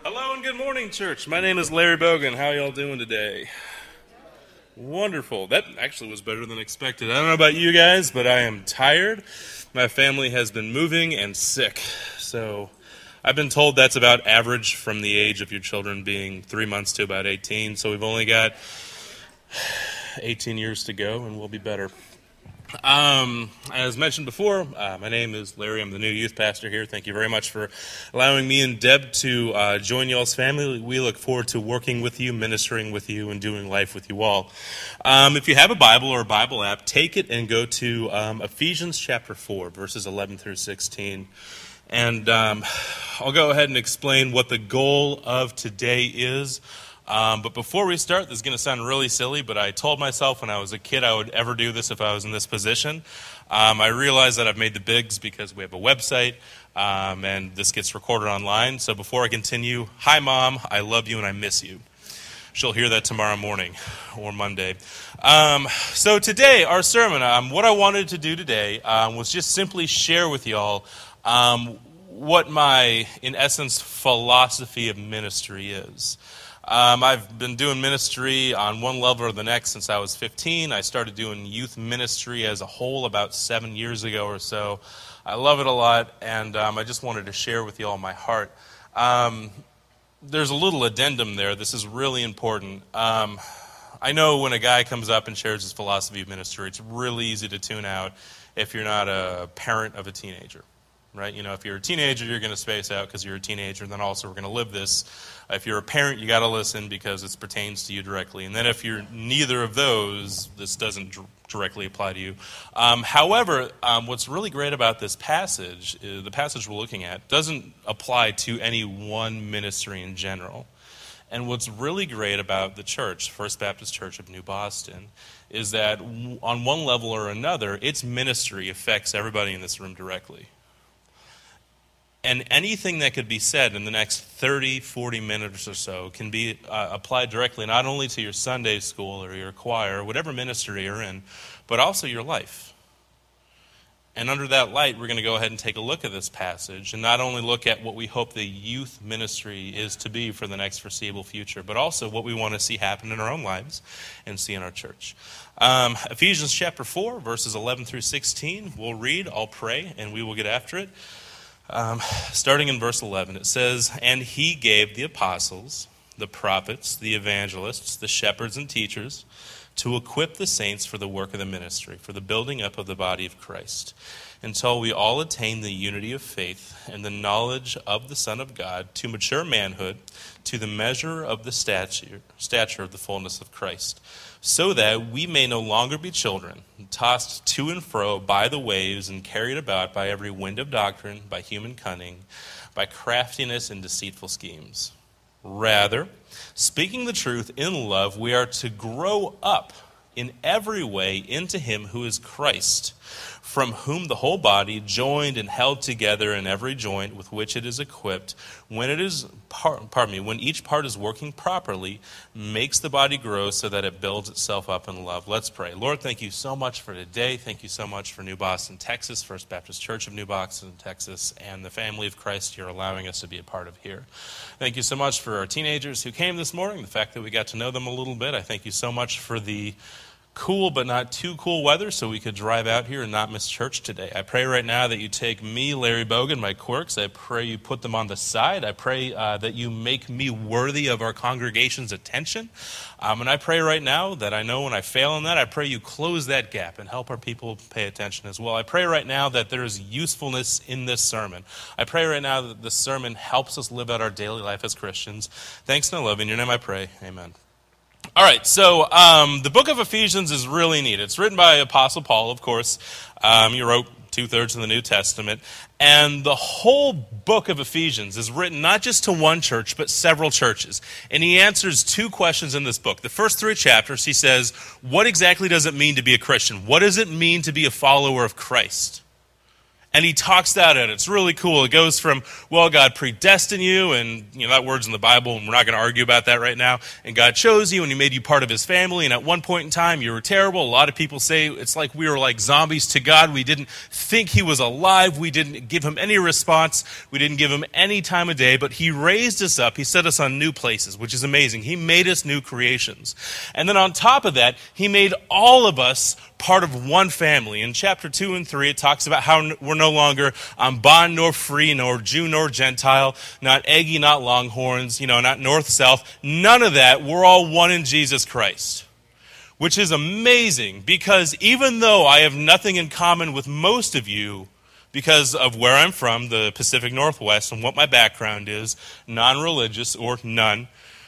Hello and good morning, church. My name is Larry Bogan. How y'all doing today? Wonderful. That actually was better than expected. I don't know about you guys, but I am tired. My family has been moving and sick. So I've been told that's about average from the age of your children being 3 months to about 18. So we've only got 18 years to go and we'll be better. As mentioned before, my name is Larry. I'm the new youth pastor here. Thank you very much for allowing me and Deb to join y'all's family. We look forward to working with you, ministering with you, and doing life with you all. If you have a Bible or a Bible app, take it and go to Ephesians chapter 4, verses 11 through 16. And I'll go ahead and explain what the goal of today is. But before we start, this is going to sound really silly, but I told myself when I was a kid I would ever do this if I was in this position. I realize that I've made the bigs because we have a website, and this gets recorded online. So before I continue, hi, Mom, I love you and I miss you. She'll hear that tomorrow morning or Monday. So today, our sermon, what I wanted to do today was just simply share with y'all what my, in essence, philosophy of ministry is. I've been doing ministry on one level or the next since I was 15. I started doing youth ministry as a whole about 7 years ago or so. I love it a lot, and I just wanted to share with you all my heart. There's a little addendum there. This is really important. I know when a guy comes up and shares his philosophy of ministry, it's really easy to tune out if you're not a parent of a teenager. Right? You know, if you're a teenager, you're going to space out because you're a teenager, and then also we're going to live this. If you're a parent, you got to listen because it pertains to you directly. And then if you're neither of those, this doesn't directly apply to you. However, what's really great about this passage, the passage we're looking at, doesn't apply to any one ministry in general. And what's really great about the church, First Baptist Church of New Boston, is that on one level or another, its ministry affects everybody in this room directly. And anything that could be said in the next 30, 40 minutes or so can be applied directly not only to your Sunday school or your choir, or whatever ministry you're in, but also your life. And under that light, we're going to go ahead and take a look at this passage and not only look at what we hope the youth ministry is to be for the next foreseeable future, but also what we want to see happen in our own lives and see in our church. Ephesians chapter 4, verses 11 through 16, we'll read, I'll pray, and we will get after it. Starting in verse 11, it says, "And he gave the apostles, the prophets, the evangelists, the shepherds and teachers to equip the saints for the work of the ministry, for the building up of the body of Christ, until we all attain the unity of faith and the knowledge of the Son of God, to mature manhood, to the measure of the stature of the fullness of Christ, so that we may no longer be children, tossed to and fro by the waves and carried about by every wind of doctrine, by human cunning, by craftiness and deceitful schemes. Rather, speaking the truth in love, we are to grow up in every way into him who is Christ, from whom the whole body, joined and held together in every joint with which it is equipped, when each part is working properly, makes the body grow so that it builds itself up in love." Let's pray. Lord, thank you so much for today. Thank you so much for New Boston, Texas, First Baptist Church of New Boston, Texas, and the family of Christ you're allowing us to be a part of here. Thank you so much for our teenagers who came this morning, the fact that we got to know them a little bit. I thank you so much for the cool but not too cool weather so we could drive out here and not miss church today. I pray right now that you take me, Larry Bogan, my quirks. I pray you put them on the side. I pray that you make me worthy of our congregation's attention. And I pray right now that I know when I fail in that, I pray you close that gap and help our people pay attention as well. I pray right now that there is usefulness in this sermon. I pray right now that this sermon helps us live out our daily life as Christians. Thanks and I love you. In your name I pray. Amen. All right, so the book of Ephesians is really neat. It's written by Apostle Paul, of course. He wrote 2/3 of the New Testament. And the whole book of Ephesians is written not just to one church, but several churches. And he answers two questions in this book. The first 3 chapters, he says, what exactly does it mean to be a Christian? What does it mean to be a follower of Christ? And he talks that out. It's really cool. It goes from, well, God predestined you, and that word's in the Bible, and we're not going to argue about that right now. And God chose you, and he made you part of his family, and at one point in time, you were terrible. A lot of people say it's like we were like zombies to God. We didn't think he was alive. We didn't give him any response. We didn't give him any time of day, but he raised us up. He set us on new places, which is amazing. He made us new creations. And then on top of that, he made all of us part of one family. In chapter 2 and 3, it talks about how we're no longer bond nor free, nor Jew nor Gentile, not Aggie, not Longhorns, not north, south. None of that. We're all one in Jesus Christ, which is amazing because even though I have nothing in common with most of you because of where I'm from, the Pacific Northwest, and what my background is, non-religious or none,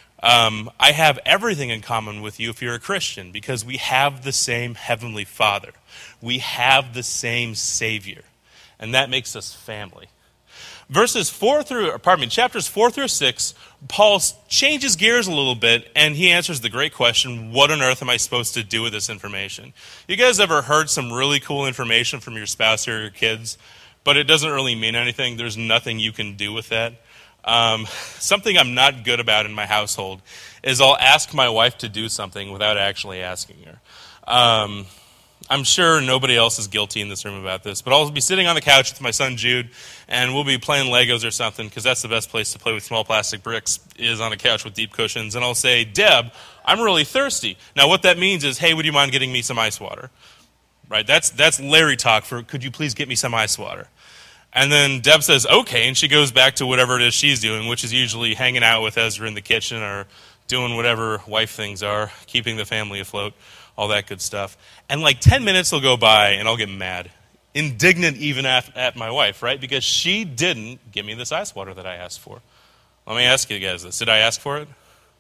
I have everything in common with you if you're a Christian because we have the same Heavenly Father. We have the same Savior. And that makes us family. Chapters 4 through 6, Paul changes gears a little bit and he answers the great question, what on earth am I supposed to do with this information? You guys ever heard some really cool information from your spouse or your kids, but it doesn't really mean anything? There's nothing you can do with that? Something I'm not good about in my household is I'll ask my wife to do something without actually asking her. I'm sure nobody else is guilty in this room about this, but I'll be sitting on the couch with my son Jude, and we'll be playing Legos or something, because that's the best place to play with small plastic bricks, is on a couch with deep cushions, and I'll say, Deb, I'm really thirsty. Now what that means is, hey, would you mind getting me some ice water? Right? That's Larry talk for, could you please get me some ice water? And then Deb says, okay, and she goes back to whatever it is she's doing, which is usually hanging out with Ezra in the kitchen or doing whatever wife things are, keeping the family afloat, all that good stuff. And like 10 minutes will go by, and I'll get mad, indignant even at my wife, right? Because she didn't give me this ice water that I asked for. Let me ask you guys this. Did I ask for it?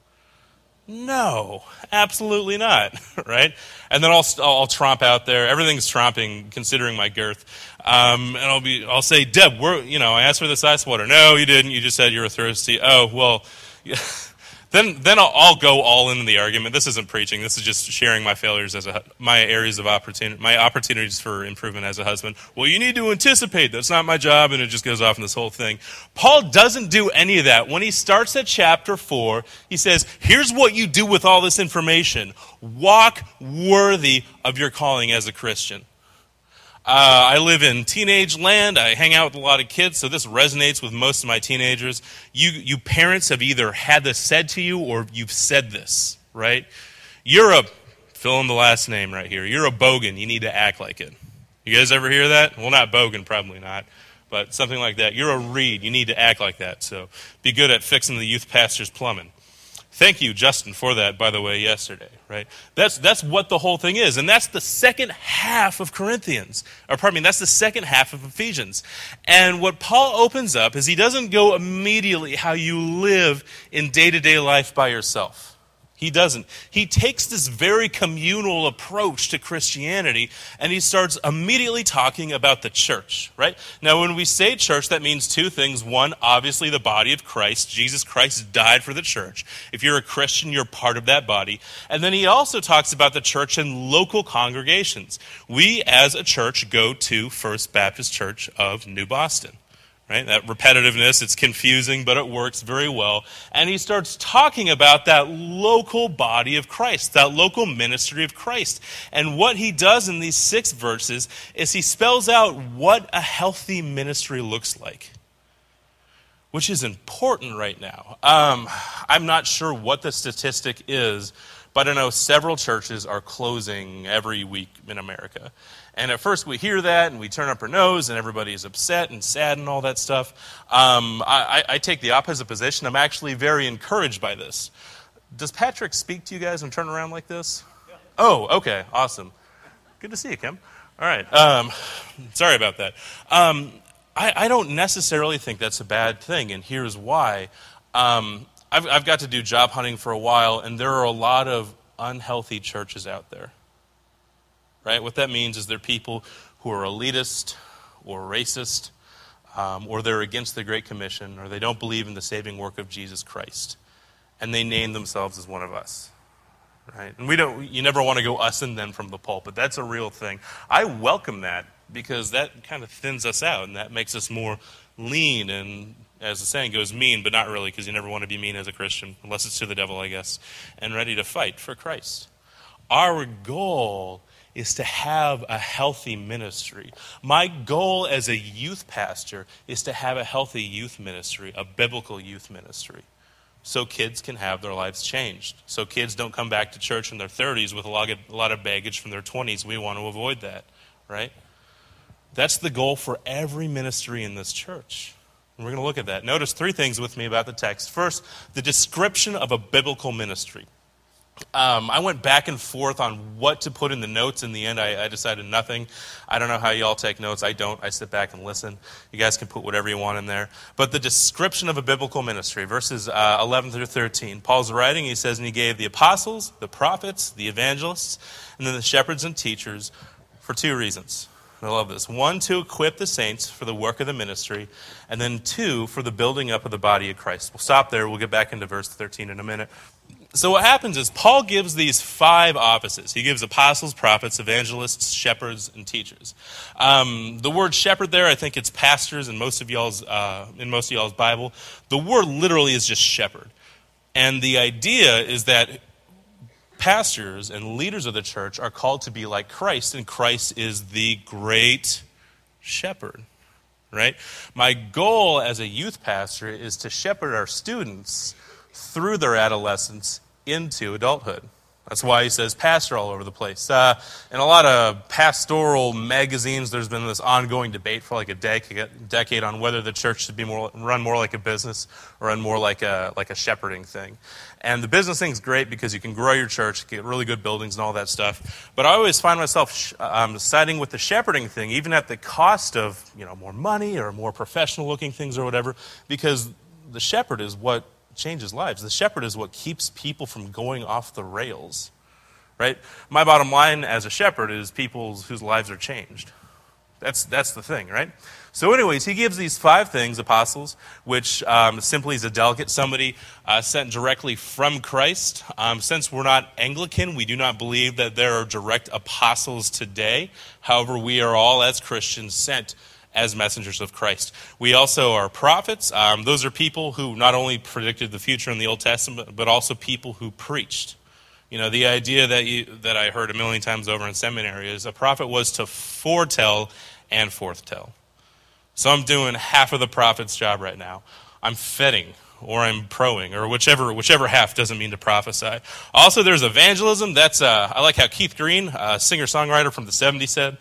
No, absolutely not, right? And then I'll tromp out there. Everything's tromping, considering my girth. And I'll say, Deb, I asked for this ice water. No, you didn't. You just said you were thirsty. Oh, well, yeah. Then I'll go all into the argument. This isn't preaching. This is just sharing my failures my areas of opportunity, my opportunities for improvement as a husband. Well, you need to anticipate. That's not my job, and it just goes off in this whole thing. Paul doesn't do any of that. When he starts at chapter 4, he says, here's what you do with all this information. Walk worthy of your calling as a Christian. I live in teenage land. I hang out with a lot of kids, so this resonates with most of my teenagers. You parents have either had this said to you or you've said this, right? Fill in the last name right here. You're a bogan. You need to act like it. You guys ever hear that? Well, not bogan, probably not, but something like that. You're a reed. You need to act like that. So be good at fixing the youth pastor's plumbing. Thank you, Justin, for that, by the way, yesterday, right? That's what the whole thing is. And that's the second half of Corinthians. That's the second half of Ephesians. And what Paul opens up is he doesn't go immediately how you live in day-to-day life by yourself. He doesn't. He takes this very communal approach to Christianity, and he starts immediately talking about the church, right? Now, when we say church, that means two things. One, obviously the body of Christ. Jesus Christ died for the church. If you're a Christian, you're part of that body. And then he also talks about the church in local congregations. We, as a church, go to First Baptist Church of New Boston. Right? That repetitiveness, it's confusing, but it works very well. And he starts talking about that local body of Christ, that local ministry of Christ. And what he does in these 6 verses is he spells out what a healthy ministry looks like, which is important right now. I'm not sure what the statistic is, but I know several churches are closing every week in America. And at first we hear that and we turn up our nose and everybody's upset and sad and all that stuff. I take the opposite position. I'm actually very encouraged by this. Does Patrick speak to you guys and turn around like this? Yeah. Oh, okay, awesome. Good to see you, Kim. All right. Sorry about that. I don't necessarily think that's a bad thing, and here's why. I've got to do job hunting for a while, and there are a lot of unhealthy churches out there. Right? What that means is they're people who are elitist or racist, or they're against the Great Commission, or they don't believe in the saving work of Jesus Christ. And they name themselves as one of us. Right? And you never want to go us and them from the pulpit. That's a real thing. I welcome that because that kind of thins us out, and that makes us more lean and, as the saying goes, mean, but not really, because you never want to be mean as a Christian, unless it's to the devil, I guess, and ready to fight for Christ. Our goal is to have a healthy ministry. My goal as a youth pastor is to have a healthy youth ministry, a biblical youth ministry, so kids can have their lives changed. So kids don't come back to church in their 30s with a lot of baggage from their 20s. We want to avoid that, right? That's the goal for every ministry in this church. And we're going to look at that. Notice three things with me about the text. First, the description of a biblical ministry. I went back and forth on what to put in the notes. In the end, I decided nothing. I don't know how you all take notes. I don't. I sit back and listen. You guys can put whatever you want in there. But the description of a biblical ministry, verses 11 through 13. Paul's writing, he says, and he gave the apostles, the prophets, the evangelists, and then the shepherds and teachers for two reasons. I love this. One, to equip the saints for the work of the ministry, and then two, for the building up of the body of Christ. We'll stop there. We'll get back into verse 13 in a minute. So what happens is Paul gives these five offices. He gives apostles, prophets, evangelists, shepherds, and teachers. The word shepherd there, I think it's pastors in most of y'all's Bible. The word literally is just shepherd. And the idea is that pastors and leaders of the church are called to be like Christ, and Christ is the great shepherd, right? My goal as a youth pastor is to shepherd our students through their adolescence into adulthood. That's why he says pastor all over the place. In a lot of pastoral magazines, there's been this ongoing debate for like a decade on whether the church should be run more like a business or run more like a shepherding thing. And the business thing's great because you can grow your church, get really good buildings and all that stuff. But I always find myself siding with the shepherding thing, even at the cost of more money or more professional-looking things or whatever, because the shepherd is what changes lives. The shepherd is what keeps people from going off the rails, right? My bottom line as a shepherd is people whose lives are changed. That's the thing, right? So anyways, he gives these five things, apostles, which simply is a delegate, somebody sent directly from Christ. Since we're not Anglican, we do not believe that there are direct apostles today. However, we are all, as Christians, sent as messengers of Christ. We also are prophets. Those are people who not only predicted the future in the Old Testament, but also people who preached. The idea that I heard a million times over in seminary is a prophet was to foretell and forthtell. So I'm doing half of the prophet's job right now. I'm fetting, or I'm proing, or whichever half doesn't mean to prophesy. Also, there's evangelism. That's I like how Keith Green, a singer-songwriter from the 70s, said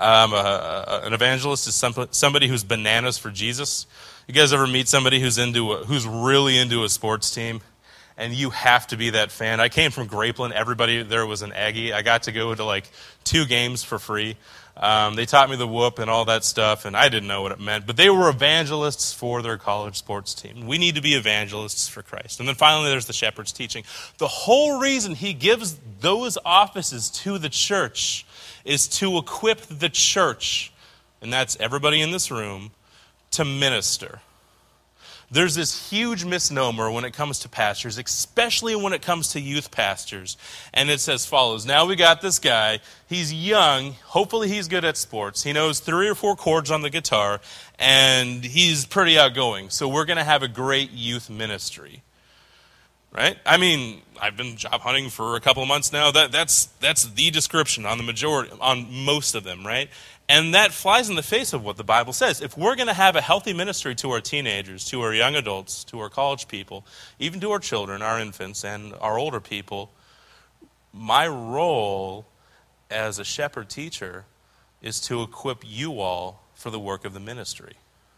an evangelist is somebody who's bananas for Jesus. You guys ever meet somebody who's really into a sports team? And you have to be that fan. I came from Grapeland. Everybody there was an Aggie. I got to go to like 2 games for free. They taught me the whoop and all that stuff, and I didn't know what it meant. But they were evangelists for their college sports team. We need to be evangelists for Christ. And then finally, there's the shepherd's teaching. The whole reason he gives those offices to the church is to equip the church, and that's everybody in this room, to minister. There's this huge misnomer when it comes to pastors, especially when it comes to youth pastors. And it's as follows. Now we got this guy. He's young. Hopefully he's good at sports. He knows 3 or 4 chords on the guitar. And he's pretty outgoing. So we're going to have a great youth ministry. Right? I mean, I've been job hunting for a couple of months now. That's the description on most of them, right? And that flies in the face of what the Bible says. If we're going to have a healthy ministry to our teenagers, to our young adults, to our college people, even to our children, our infants, and our older people, my role as a shepherd teacher is to equip you all for the work of the ministry.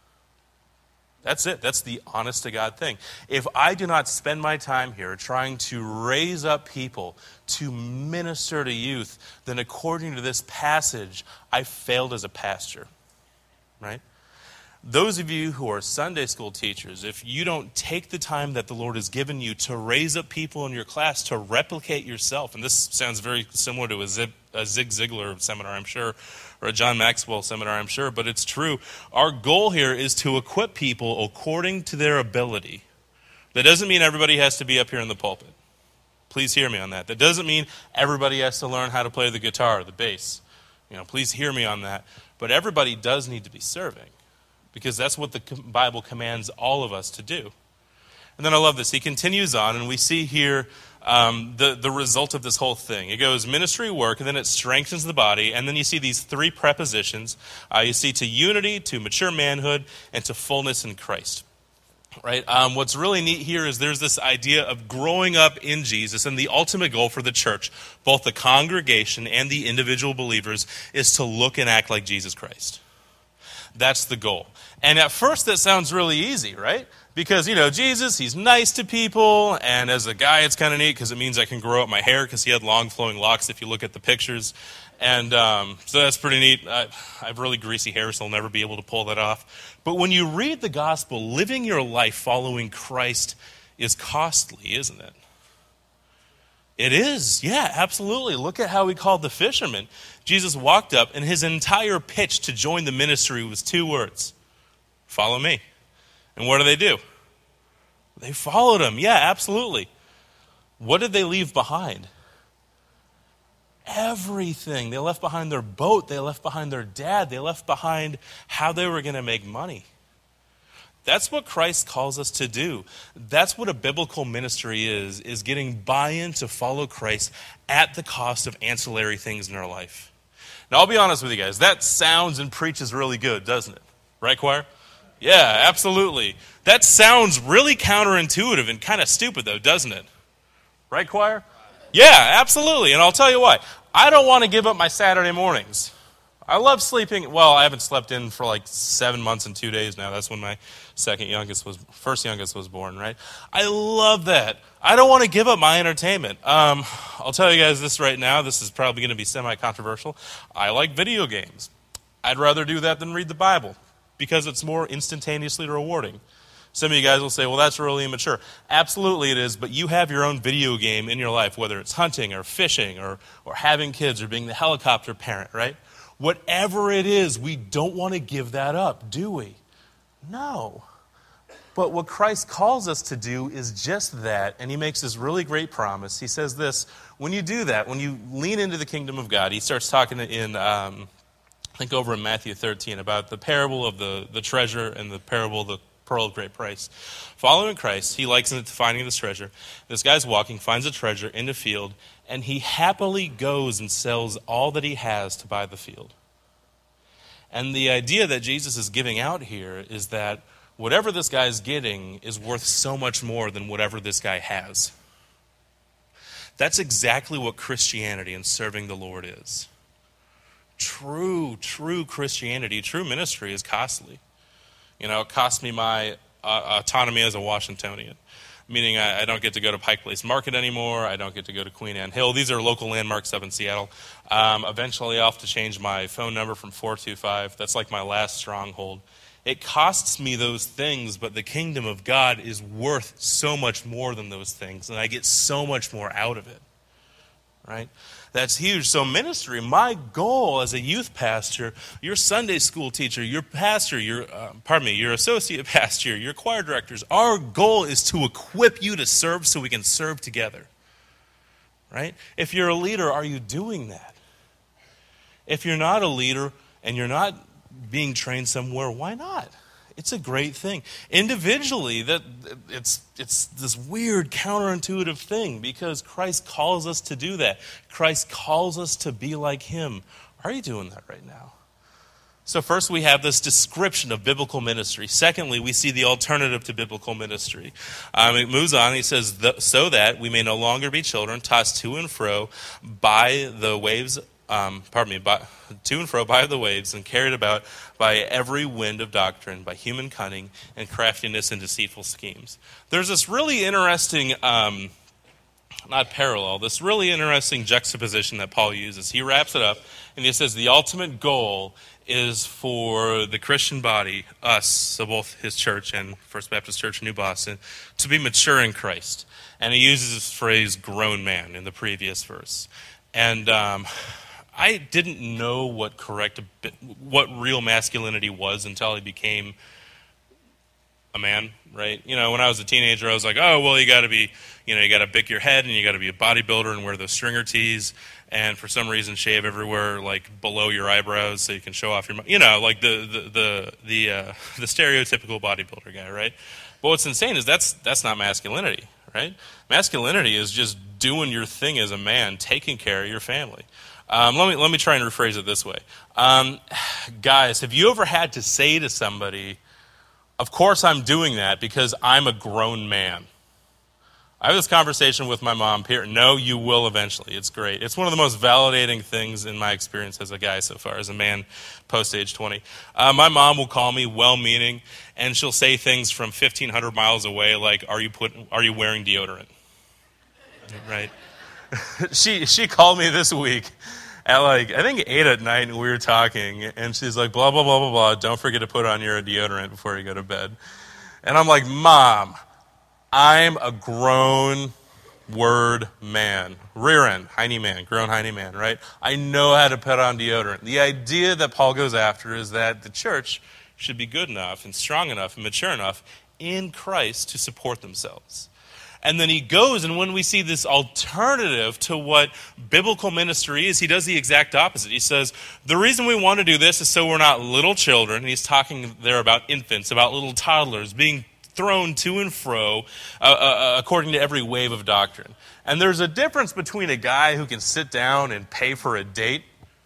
That's it. That's the honest to God thing. If I do not spend my time here trying to raise up people to minister to youth, then according to this passage, I failed as a pastor, right? Those of you who are Sunday school teachers, if you don't take the time that the Lord has given you to raise up people in your class to replicate yourself, and this sounds very similar to a Zig Ziglar seminar, I'm sure, or a John Maxwell seminar, I'm sure, but it's true. Our goal here is to equip people according to their ability. That doesn't mean everybody has to be up here in the pulpit. Please hear me on that. That doesn't mean everybody has to learn how to play the guitar or the bass. Please hear me on that. But everybody does need to be serving, because that's what the Bible commands all of us to do. And then I love this. He continues on, and we see here the result of this whole thing. It goes ministry, work, and then it strengthens the body. And then you see these three prepositions. You see to unity, to mature manhood, and to fullness in Christ. Right? What's really neat here is there's this idea of growing up in Jesus, and the ultimate goal for the church, both the congregation and the individual believers, is to look and act like Jesus Christ. That's the goal. And at first that sounds really easy, right? Because, Jesus, he's nice to people, and as a guy it's kind of neat because it means I can grow up my hair because he had long flowing locks if you look at the pictures. And so that's pretty neat. I have really greasy hair, so I'll never be able to pull that off. But when you read the gospel, living your life following Christ is costly, isn't it? It is, yeah, absolutely. Look at how he called the fishermen. Jesus walked up, and his entire pitch to join the ministry was 2 words: follow me. And what do? They followed him. Yeah, absolutely. What did they leave behind? Everything. They left behind their boat. They left behind their dad. They left behind how they were going to make money. That's what Christ calls us to do. That's what a biblical ministry is getting buy-in to follow Christ at the cost of ancillary things in our life. Now, I'll be honest with you guys. That sounds and preaches really good, doesn't it? Right, choir? Yeah, absolutely. That sounds really counterintuitive and kind of stupid, though, doesn't it? Right, choir? Yeah, absolutely. And I'll tell you why. I don't want to give up my Saturday mornings. I love sleeping. Well, I haven't slept in for like 7 months and 2 days now. That's when my first youngest was born, right? I love that. I don't want to give up my entertainment. I'll tell you guys this right now. This is probably going to be semi-controversial. I like video games. I'd rather do that than read the Bible because it's more instantaneously rewarding. Some of you guys will say, well, that's really immature. Absolutely it is, but you have your own video game in your life, whether it's hunting or fishing or having kids or being the helicopter parent, right? Whatever it is, we don't want to give that up, do we? No. But what Christ calls us to do is just that, and he makes this really great promise. He says this: when you do that, when you lean into the kingdom of God, he starts talking in, I think over in Matthew 13, about the parable of the treasure and the parable of the pearl of great price. Following Christ, he likens it to finding this treasure. This guy's walking, finds a treasure in a field, and he happily goes and sells all that he has to buy the field. And the idea that Jesus is giving out here is that whatever this guy's getting is worth so much more than whatever this guy has. That's exactly what Christianity and serving the Lord is. True Christianity, true ministry is costly. It cost me my autonomy as a Washingtonian, meaning I don't get to go to Pike Place Market anymore. I don't get to go to Queen Anne Hill. These are local landmarks up in Seattle. Eventually, I'll have to change my phone number from 425. That's like my last stronghold. It costs me those things, but the kingdom of God is worth so much more than those things, and I get so much more out of it, right? That's huge. So ministry, my goal as a youth pastor, your Sunday school teacher, your pastor, your associate pastor, your choir directors, our goal is to equip you to serve so we can serve together, right? If you're a leader, are you doing that? If you're not a leader and you're not being trained somewhere, why not? It's a great thing. Individually, it's this weird counterintuitive thing because Christ calls us to do that. Christ calls us to be like him. Are you doing that right now? So first we have this description of biblical ministry. Secondly, we see the alternative to biblical ministry. It moves on. He says, so that we may no longer be children tossed to and fro by the waves to and fro by the waves and carried about by every wind of doctrine, by human cunning and craftiness and deceitful schemes. There's this really interesting, this really interesting juxtaposition that Paul uses. He wraps it up and he says the ultimate goal is for the Christian body, us, so both his church and First Baptist Church in New Boston, to be mature in Christ. And he uses this phrase, grown man, in the previous verse. And I didn't know what real masculinity was until I became a man, right? When I was a teenager, I was like, oh, well, you got to bick your head, and you got to be a bodybuilder and wear those stringer tees, and for some reason shave everywhere, like below your eyebrows, so you can show off your, like the stereotypical bodybuilder guy, right? But what's insane is that's not masculinity, right? Masculinity is just doing your thing as a man, taking care of your family. Let me try and rephrase it this way. Guys, have you ever had to say to somebody, of course I'm doing that because I'm a grown man? I have this conversation with my mom, Peter. No, you will eventually. It's great. It's one of the most validating things in my experience as a guy so far, as a man post-age 20. My mom will call me well-meaning, and she'll say things from 1,500 miles away like, are you wearing deodorant? Right? She called me this week at I think 8 at night, and we were talking, and she's like, blah, blah, blah, blah, blah, don't forget to put on your deodorant before you go to bed. And I'm like, Mom, I'm a grown word man. Rear end, hiney man, grown hiney man, right? I know how to put on deodorant. The idea that Paul goes after is that the church should be good enough and strong enough and mature enough in Christ to support themselves. And then he goes, and when we see this alternative to what biblical ministry is, he does the exact opposite. He says, the reason we want to do this is so we're not little children. And he's talking there about infants, about little toddlers being thrown to and fro according to every wave of doctrine. And there's a difference between a guy who can sit down and pay for a date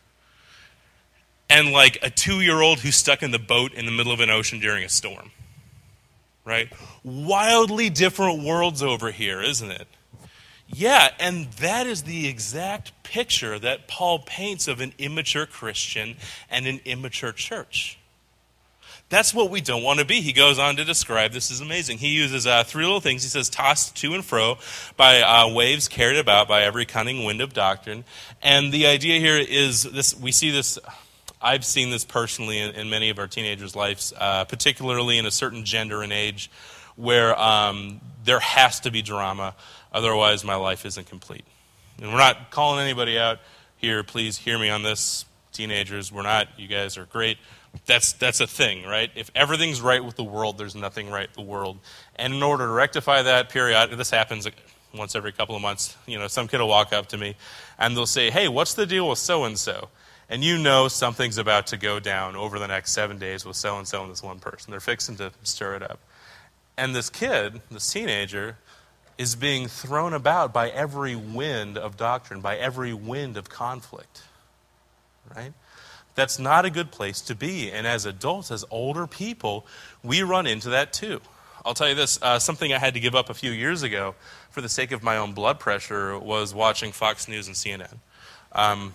and like a 2-year-old who's stuck in the boat in the middle of an ocean during a storm. Right? Wildly different worlds over here, isn't it? Yeah, and that is the exact picture that Paul paints of an immature Christian and an immature church. That's what we don't want to be. He goes on to describe, this is amazing. He uses 3 little things. He says, tossed to and fro by waves carried about by every cunning wind of doctrine. And the idea here is this, we see this, I've seen this personally in many of our teenagers' lives, particularly in a certain gender and age, where there has to be drama, otherwise my life isn't complete. And we're not calling anybody out here. Please hear me on this, teenagers. We're not. You guys are great. That's a thing, right? If everything's right with the world, there's nothing right with the world. And in order to rectify that, this happens once every couple of months. Some kid will walk up to me, and they'll say, hey, what's the deal with so-and-so? And something's about to go down over the next 7 days with so-and-so and this one person. They're fixing to stir it up. And this kid, this teenager, is being thrown about by every wind of doctrine, by every wind of conflict. Right? That's not a good place to be. And as adults, as older people, we run into that too. I'll tell you this, something I had to give up a few years ago for the sake of my own blood pressure was watching Fox News and CNN.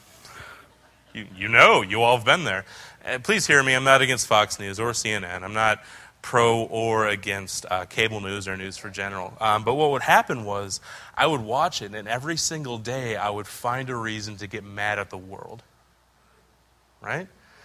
You all have been there. Please hear me, I'm not against Fox News or CNN. I'm not pro or against cable news or news for general. But what would happen was I would watch it, and every single day I would find a reason to get mad at the world. Right?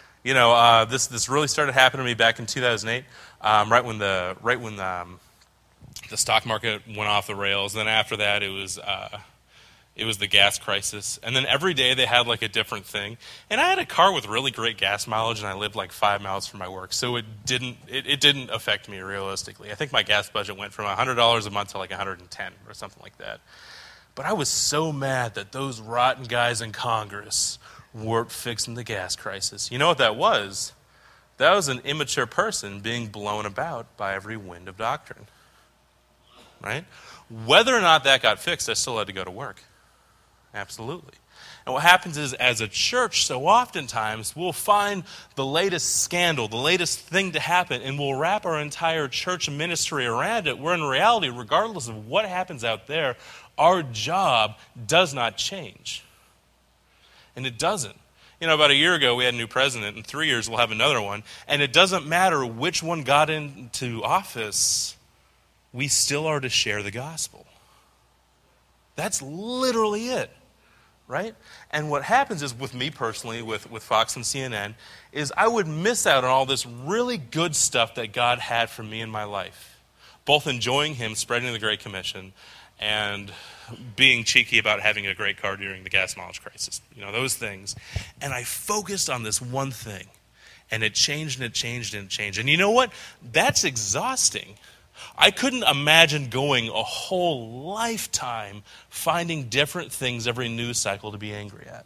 This really started happening to me back in 2008, right when the stock market went off the rails. Then after that, it was the gas crisis. And then every day they had a different thing. And I had a car with really great gas mileage, and I lived 5 miles from my work. So it didn't affect me realistically. I think my gas budget went from $100 a month to $110 or something like that. But I was so mad that those rotten guys in Congress weren't fixing the gas crisis. You know what that was? That was an immature person being blown about by every wind of doctrine. Right? Whether or not that got fixed, I still had to go to work. Absolutely. And what happens is, as a church, so oftentimes we'll find the latest scandal, the latest thing to happen, and we'll wrap our entire church ministry around it, where in reality, regardless of what happens out there, our job does not change. And it doesn't. About a year ago, we had a new president. In 3 years, we'll have another one. And it doesn't matter which one got into office, we still are to share the gospel. That's literally it. Right? And what happens is, with me personally, with Fox and CNN, is I would miss out on all this really good stuff that God had for me in my life. Both enjoying Him, spreading the Great Commission, and being cheeky about having a great car during the gas mileage crisis. Those things. And I focused on this one thing. And it changed and it changed and it changed. And you know what? That's exhausting. I couldn't imagine going a whole lifetime finding different things every news cycle to be angry at.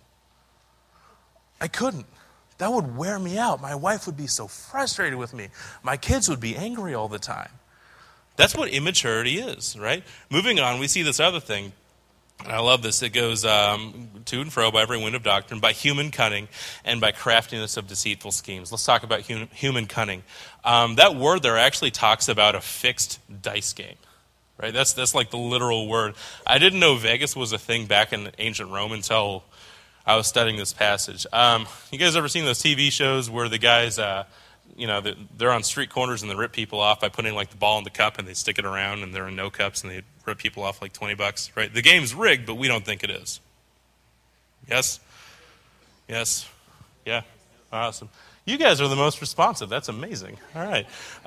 I couldn't. That would wear me out. My wife would be so frustrated with me. My kids would be angry all the time. That's what immaturity is, right? Moving on, we see this other thing. And I love this. It goes to and fro by every wind of doctrine, by human cunning, and by craftiness of deceitful schemes. Let's talk about human cunning. That word there actually talks about a fixed dice game, right? That's like the literal word. I didn't know Vegas was a thing back in ancient Rome until I was studying this passage. You guys ever seen those TV shows where the guys, they're on street corners and they rip people off by putting like the ball in the cup and they stick it around and they're in no cups and they rip people off like $20, right? The game's rigged, but we don't think it is. Yes? Yes? Yeah? Awesome. You guys are the most responsive. That's amazing. All right.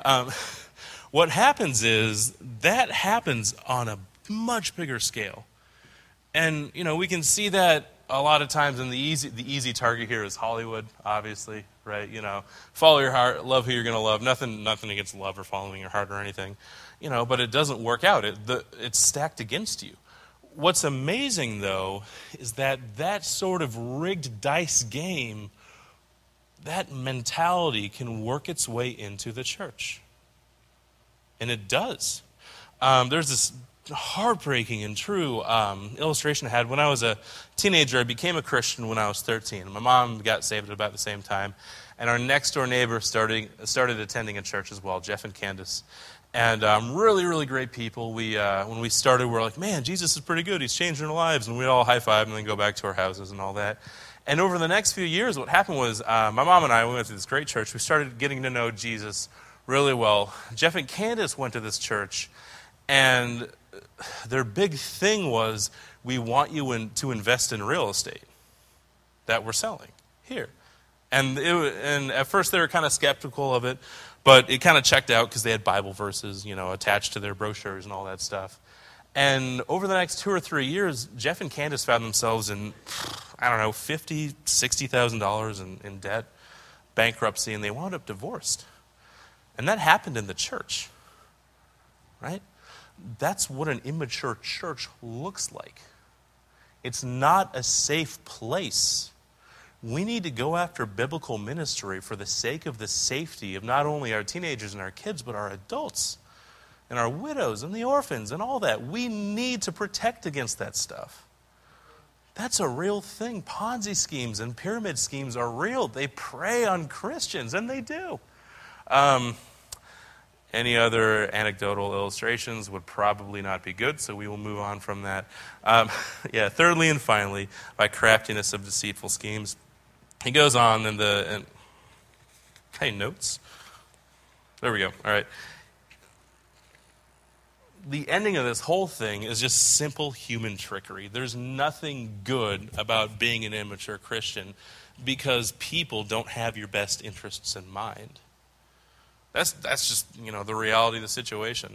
What happens is that happens on a much bigger scale. And, we can see that a lot of times, and the easy target here is Hollywood, obviously, right? Follow your heart, love who you're going to love. Nothing against love or following your heart or anything, but it doesn't work out. It's stacked against you. What's amazing, though, is that sort of rigged dice game, that mentality can work its way into the church. And it does. There's this heartbreaking and true illustration I had. When I was a teenager, I became a Christian when I was 13. My mom got saved at about the same time. And our next-door neighbor started attending a church as well, Jeff and Candace. And really, really great people. When we started, we were like, man, Jesus is pretty good. He's changing our lives. And we'd all high-five and then go back to our houses and all that. And over the next few years, what happened was my mom and I, we went to this great church. We started getting to know Jesus really well. Jeff and Candace went to this church, and their big thing was, we want you to invest in real estate that we're selling here. And at first they were kind of skeptical of it, but it kind of checked out because they had Bible verses, attached to their brochures and all that stuff. And over the next 2 or 3 years, Jeff and Candace found themselves in, $50,000, $60,000 in debt, bankruptcy, and they wound up divorced. And that happened in the church, right? That's what an immature church looks like. It's not a safe place. We need to go after biblical ministry for the sake of the safety of not only our teenagers and our kids, but our adults and our widows and the orphans and all that. We need to protect against that stuff. That's a real thing. Ponzi schemes and pyramid schemes are real. They prey on Christians, and they do. Any other anecdotal illustrations would probably not be good, so we will move on from that. Thirdly and finally, by craftiness of deceitful schemes. He goes on hey, notes? There we go. All right. The ending of this whole thing is just simple human trickery. There's nothing good about being an immature Christian because people don't have your best interests in mind. That's just, the reality of the situation.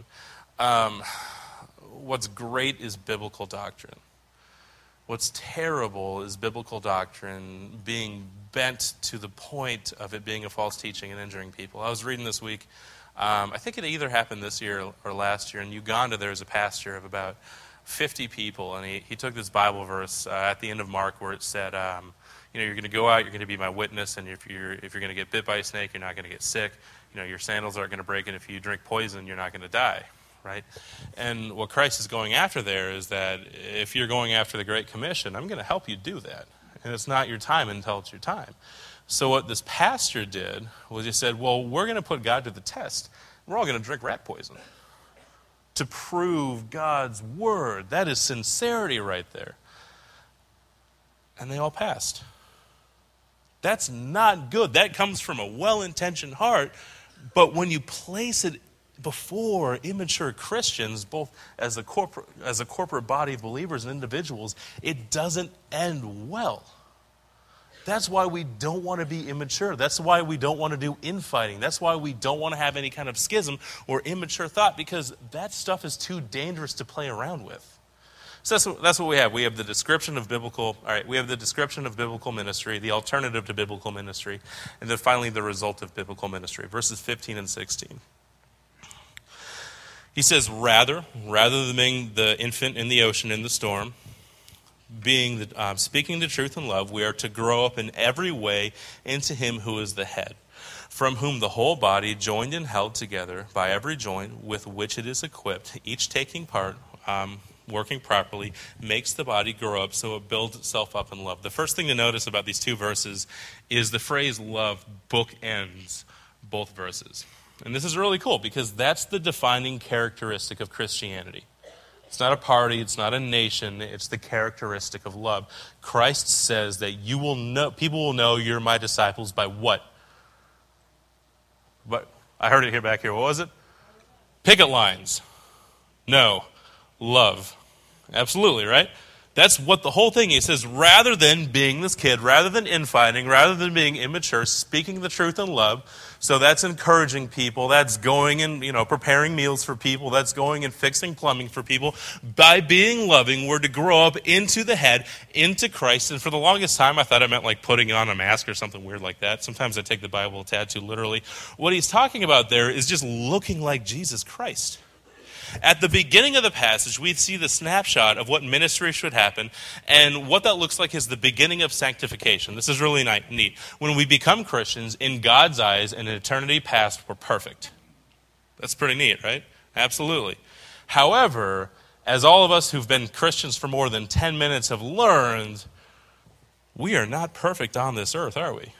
What's great is biblical doctrine. What's terrible is biblical doctrine being bent to the point of it being a false teaching and injuring people. I was reading this week, I think it either happened this year or last year. In Uganda, there's a pastor of about 50 people, and he took this Bible verse at the end of Mark where it said, you're going to go out, you're going to be my witness, and if you're going to get bit by a snake, you're not going to get sick. Your sandals aren't going to break, and if you drink poison, you're not going to die, right? And what Christ is going after there is that if you're going after the Great Commission, I'm going to help you do that. And it's not your time until it's your time. So what this pastor did was he said, well, we're going to put God to the test. We're all going to drink rat poison to prove God's word. That is sincerity right there. And they all passed. That's not good. That comes from a well-intentioned heart. But when you place it before immature Christians, both as a corporate body of believers and individuals, it doesn't end well. That's why we don't want to be immature. That's why we don't want to do infighting. That's why we don't want to have any kind of schism or immature thought, because that stuff is too dangerous to play around with. So that's what we have. We have the description of biblical. All right, we have the description of biblical ministry, the alternative to biblical ministry, and then finally the result of biblical ministry. Verses 15 and 16. He says, rather than being the infant in the ocean in the storm, speaking the truth in love, we are to grow up in every way into him who is the head, from whom the whole body, joined and held together by every joint with which it is equipped, each taking part, working properly, makes the body grow up so it builds itself up in love. The first thing to notice about these two verses is the phrase love bookends both verses. And this is really cool because that's the defining characteristic of Christianity. It's not a party, it's not a nation, it's the characteristic of love. Christ says that people will know you're my disciples by what? But I heard it here back here. What was it? Picket lines. No. Love. Absolutely, right? That's what the whole thing is. He says, rather than being this kid, rather than infighting, rather than being immature, speaking the truth in love. So that's encouraging people. That's going and, preparing meals for people. That's going and fixing plumbing for people. By being loving, we're to grow up into the head, into Christ. And for the longest time, I thought it meant like putting on a mask or something weird like that. Sometimes I take the Bible a tad too literally. What he's talking about there is just looking like Jesus Christ. At the beginning of the passage, we see the snapshot of what ministry should happen, and what that looks like is the beginning of sanctification. This is really neat. When we become Christians, in God's eyes, in eternity past, we're perfect. That's pretty neat, right? Absolutely. However, as all of us who've been Christians for more than 10 minutes have learned, we are not perfect on this earth, are we?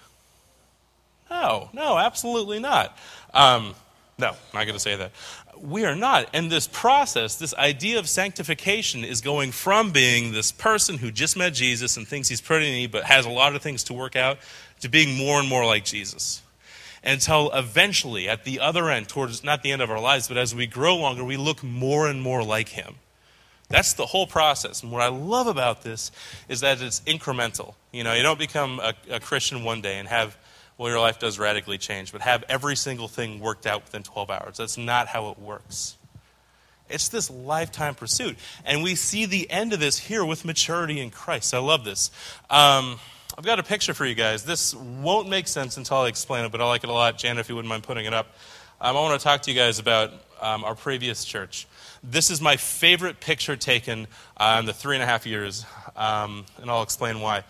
No, absolutely not. No, I'm not going to say that. We are not. And this process, this idea of sanctification is going from being this person who just met Jesus and thinks he's pretty neat but has a lot of things to work out to being more and more like Jesus. Until eventually, at the other end, towards not the end of our lives, but as we grow longer, we look more and more like him. That's the whole process. And what I love about this is that it's incremental. You don't become a Christian one day and have your life does radically change, but have every single thing worked out within 12 hours. That's not how it works. It's this lifetime pursuit. And we see the end of this here with maturity in Christ. I love this. I've got a picture for you guys. This won't make sense until I explain it, but I like it a lot. Janet, if you wouldn't mind putting it up. I want to talk to you guys about our previous church. This is my favorite picture taken in the 3.5 years, and I'll explain why.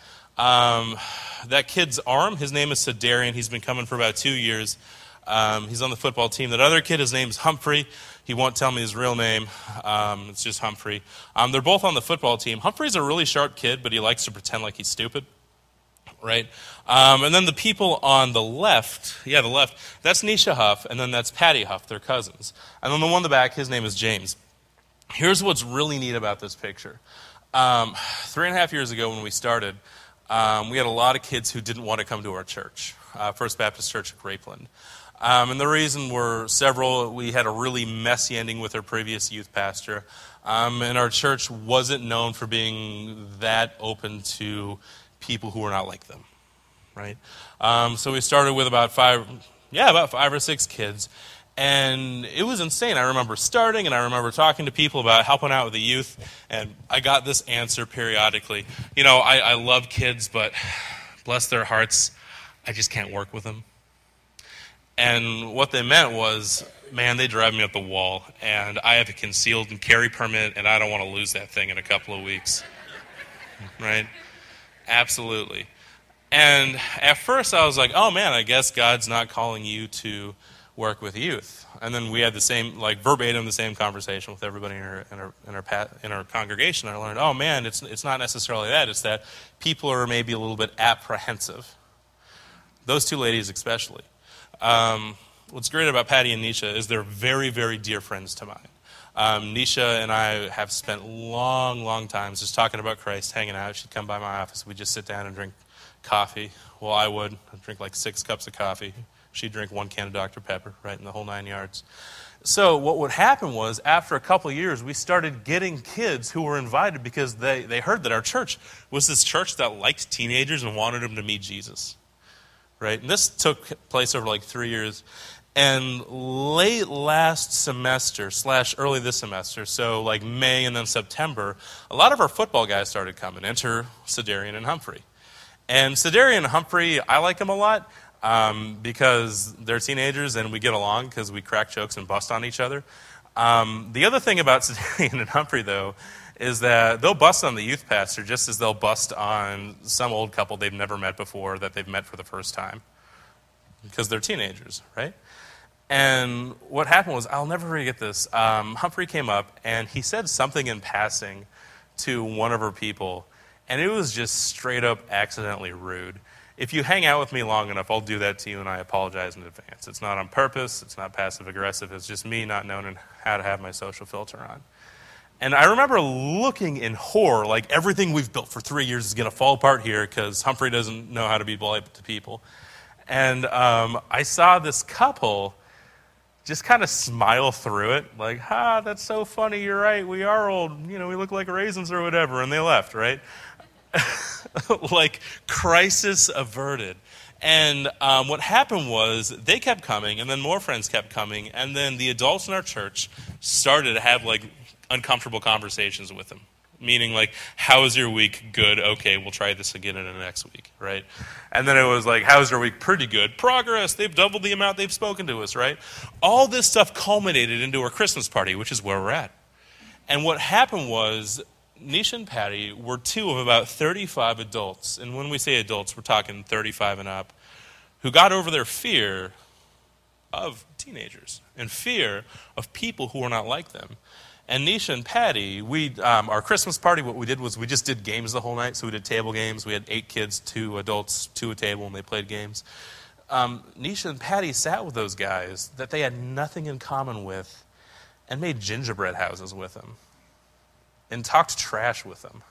That kid's arm, his name is Sedarian. He's been coming for about 2 years. He's on the football team. That other kid, his name's Humphrey. He won't tell me his real name. It's just Humphrey. They're both on the football team. Humphrey's a really sharp kid, but he likes to pretend like he's stupid. Right? And then the people on the left, that's Nisha Huff, and then that's Patty Huff. They're cousins. And then the one in the back, his name is James. Here's what's really neat about this picture. 3.5 years ago when we started, we had a lot of kids who didn't want to come to our church, First Baptist Church at Grapeland. And the reason were several. We had a really messy ending with our previous youth pastor. And our church wasn't known for being that open to people who were not like them, right? So we started with about five or six kids. And it was insane. I remember starting, and I remember talking to people about helping out with the youth, and I got this answer periodically. I love kids, but bless their hearts, I just can't work with them. And what they meant was, man, they drive me up the wall, and I have a concealed and carry permit, and I don't want to lose that thing in a couple of weeks. Right? Absolutely. And at first I was like, oh man, I guess God's not calling you to work with youth. And then we had the same, verbatim, the same conversation with everybody in our congregation. I learned, oh man, it's not necessarily that. It's that people are maybe a little bit apprehensive. Those two ladies especially. What's great about Patty and Nisha is they're very, very dear friends to mine. Nisha and I have spent long times just talking about Christ, hanging out. She'd come by my office. We'd just sit down and drink coffee. Well, I'd drink 6 cups of coffee. She'd drink 1 can of Dr. Pepper, right, in the whole 9 yards. So what would happen was, after a couple of years, we started getting kids who were invited because they heard that our church was this church that liked teenagers and wanted them to meet Jesus, right? And this took place over 3 years. And late last semester / early this semester, so like May and then September, a lot of our football guys started coming. Enter Cedarian and Humphrey. And Cedarian and Humphrey, I like them a lot because they're teenagers and we get along because we crack jokes and bust on each other. The other thing about Cedarian and Humphrey, though, is that they'll bust on the youth pastor just as they'll bust on some old couple they've never met before that they've met for the first time because they're teenagers, right? And what happened was, I'll never forget this. Humphrey came up and he said something in passing to one of our people, and it was just straight up accidentally rude. If you hang out with me long enough, I'll do that to you, and I apologize in advance. It's not on purpose. It's not passive-aggressive. It's just me not knowing how to have my social filter on. And I remember looking in horror, like everything we've built for 3 years is going to fall apart here because Humphrey doesn't know how to be polite to people. And I saw this couple just kind of smile through it, like, that's so funny, you're right, we are old, we look like raisins or whatever, and they left, right? Like, crisis averted. And what happened was, they kept coming, and then more friends kept coming, and then the adults in our church started to have, like, uncomfortable conversations with them. Meaning, like, how was your week? Good. Okay, we'll try this again in the next week, right? And then it was like, how's your week? Pretty good. Progress. They've doubled the amount they've spoken to us, right? All this stuff culminated into our Christmas party, which is where we're at. And what happened was, Nisha and Patty were two of about 35 adults, and when we say adults, we're talking 35 and up, who got over their fear of teenagers and fear of people who were not like them. And Nisha and Patty, our Christmas party, what we did was we just did games the whole night. So we did table games. We had 8 kids, 2 adults, 2 a table, and they played games. Nisha and Patty sat with those guys that they had nothing in common with and made gingerbread houses with them and talked trash with them.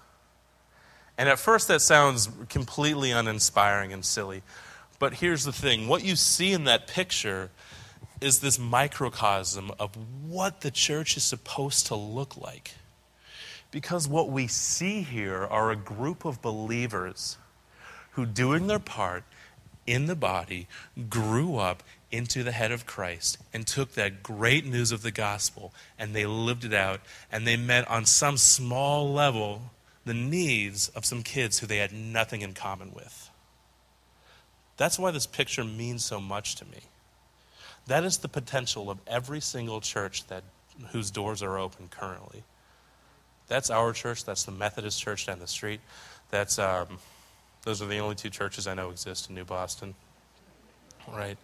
And at first that sounds completely uninspiring and silly. But here's the thing. What you see in that picture is this microcosm of what the church is supposed to look like. Because what we see here are a group of believers who, doing their part in the body, grew up into the head of Christ and took that great news of the gospel and they lived it out, and they met on some small level the needs of some kids who they had nothing in common with. That's why this picture means so much to me. That is the potential of every single church whose doors are open currently. That's our church. That's the Methodist church down the street. Those are the only 2 churches I know exist in New Boston. Right?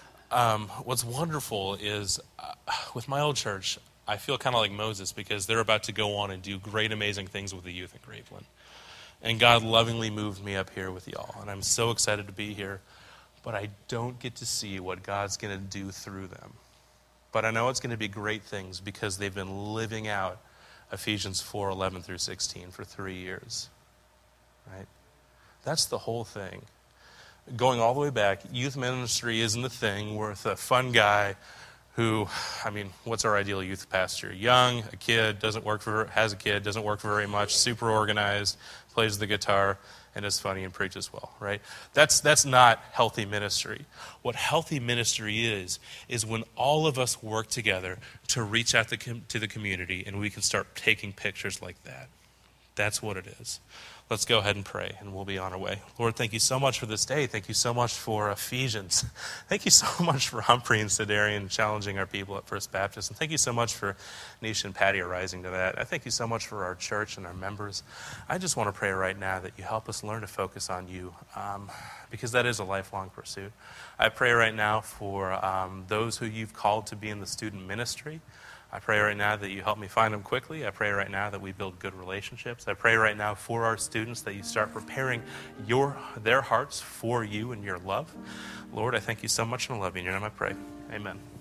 What's wonderful is, with my old church, I feel kind of like Moses because they're about to go on and do great, amazing things with the youth in Graveland. And God lovingly moved me up here with y'all. And I'm so excited to be here. But I don't get to see what God's going to do through them. But I know it's going to be great things because they've been living out Ephesians 4:11 through 16 for 3 years. Right? That's the whole thing. Going all the way back, youth ministry isn't the thing with a fun guy who, what's our ideal youth pastor? Young, a kid, has a kid, doesn't work very much, super organized, plays the guitar, and is funny and preaches well, right? That's not healthy ministry. What healthy ministry is when all of us work together to reach out to the community and we can start taking pictures like that. That's what it is. Let's go ahead and pray, and we'll be on our way. Lord, thank you so much for this day. Thank you so much for Ephesians. Thank you so much for Humphrey and Cedarian challenging our people at First Baptist. And thank you so much for Nisha and Patty arising to that. I thank you so much for our church and our members. I just want to pray right now that you help us learn to focus on you, because that is a lifelong pursuit. I pray right now for those who you've called to be in the student ministry. I pray right now that you help me find them quickly. I pray right now that we build good relationships. I pray right now for our students that you start preparing their hearts for you and your love. Lord, I thank you so much and I love you. In your name I pray. Amen.